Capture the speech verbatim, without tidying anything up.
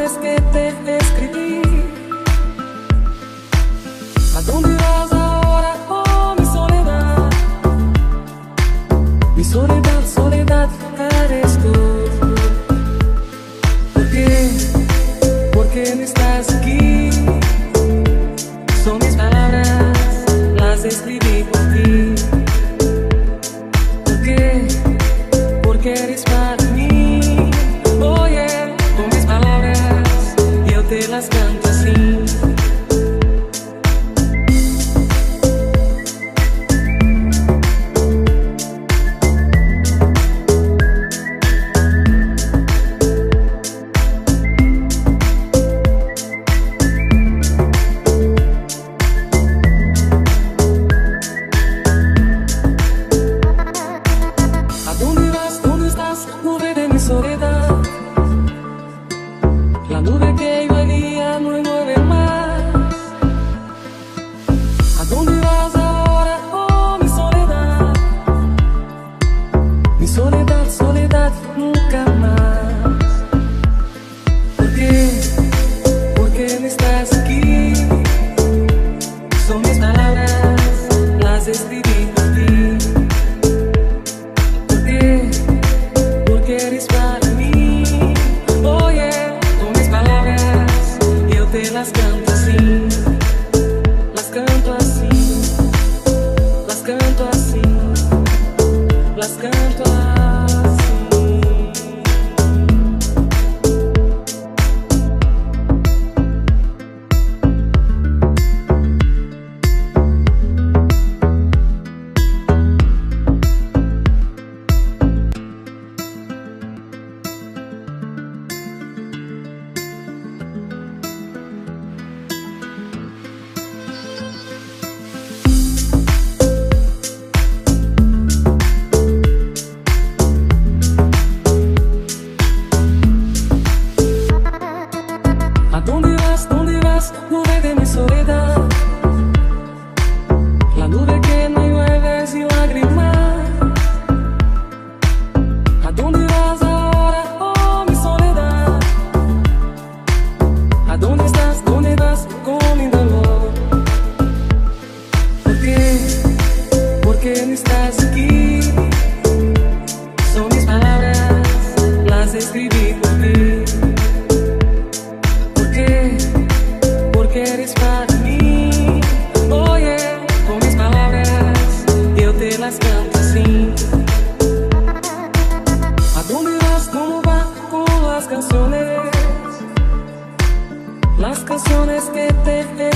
canciones que te escribí. ¿A dónde vas ahora, oh mi soledad? Mi soledad, soledad, eres tú. ¿Por qué? ¿Por qué no estás aquí? Son mis palabras, las escribí por ti. ¿Por qué? Porque eres para mí. Oye, con mis palabras yo te las canto así. Nube de mi soledad, la nube que iba día no llueve más. ¿A dónde vas ahora, oh mi soledad? Mi soledad, soledad, nunca más. ¿Por qué? ¿Por qué no estás aquí? Son mis palabras, las escribí por ti. ¿Por qué? Porque eres para mí. Oye, con mis palabras yo te las canto así. Las canto así. Las canto así. Las canto así. Nube de mi soledad, la nube que no llueve sin lágrimas. ¿A dónde vas ahora, oh mi soledad? ¿A dónde estás, dónde vas con mi dolor? ¿Por qué? ¿Por qué no estás aquí? Son mis palabras, las escribí por ti. ¿Por qué? Porque eres para mí. Oye, con mis palabras yo te las canto así. ¿A dónde vas? ¿Cómo va con las canciones? Las canciones que te